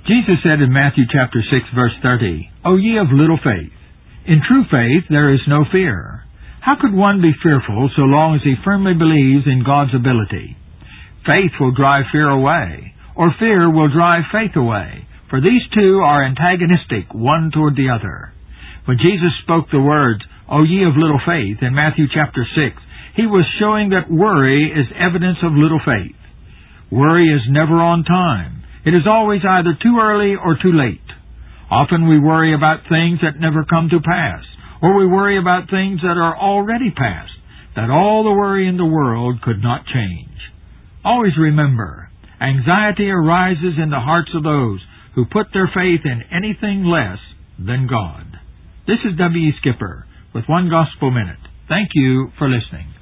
Jesus said in Matthew chapter 6, verse 30, O ye of little faith! In true faith there is no fear. How could one be fearful so long as he firmly believes in God's ability? Faith will drive fear away, or fear will drive faith away, for these two are antagonistic one toward the other. When Jesus spoke the words, O ye of little faith, in Matthew chapter 6, he was showing that worry is evidence of little faith. Worry is never on time. It is always either too early or too late. Often we worry about things that never come to pass, or we worry about things that are already past, that all the worry in the world could not change. Always remember, anxiety arises in the hearts of those who put their faith in anything less than God. This is W. Skipper with One Gospel Minute. Thank you for listening.